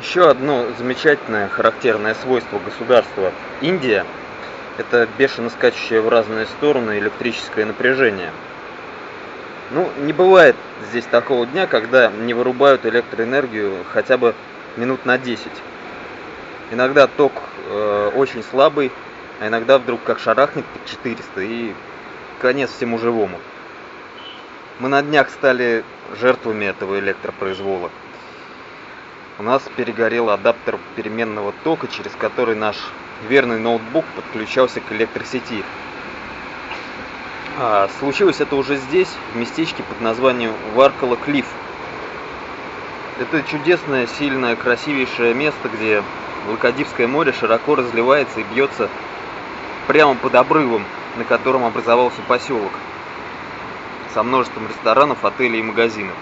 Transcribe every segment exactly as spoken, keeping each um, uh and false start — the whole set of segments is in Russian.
Еще одно замечательное характерное свойство государства Индия – это бешено скачущее в разные стороны электрическое напряжение. Ну, не бывает здесь такого дня, когда не вырубают электроэнергию хотя бы минут на десять. Иногда ток э, очень слабый, а иногда вдруг как шарахнет под четыреста и конец всему живому. Мы на днях стали жертвами этого электропроизвола. У нас перегорел адаптер переменного тока, через который наш верный ноутбук подключался к электросети. А случилось это уже здесь, в местечке под названием Варкала Клифф. Это чудесное, сильное, красивейшее место, где Лакадивское море широко разливается и бьется прямо под обрывом, на котором образовался поселок, со множеством ресторанов, отелей и магазинов.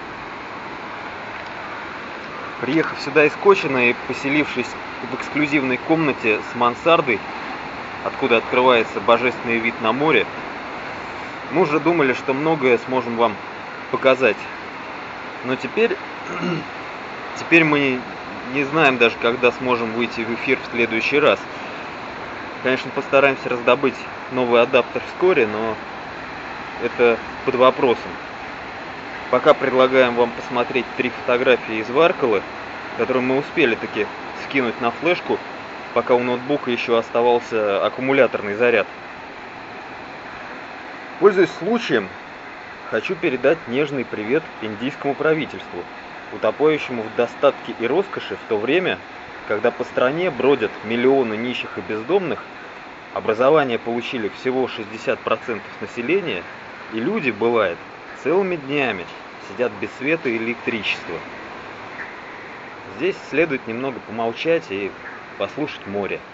Приехав сюда из Кочина и поселившись в эксклюзивной комнате с мансардой, откуда открывается божественный вид на море, мы уже думали, что многое сможем вам показать. Но теперь, теперь мы не знаем даже, когда сможем выйти в эфир в следующий раз. Конечно, постараемся раздобыть новый адаптер вскоре, но это под вопросом. Пока предлагаем вам посмотреть три фотографии из Варкалы, которые мы успели таки скинуть на флешку, пока у ноутбука еще оставался аккумуляторный заряд. Пользуясь случаем, хочу передать нежный привет индийскому правительству, утопающему в достатке и роскоши в то время, когда по стране бродят миллионы нищих и бездомных, образование получили всего шестьдесят процентов населения, и люди, бывает, целыми днями сидят без света и электричества. Здесь следует немного помолчать и послушать море.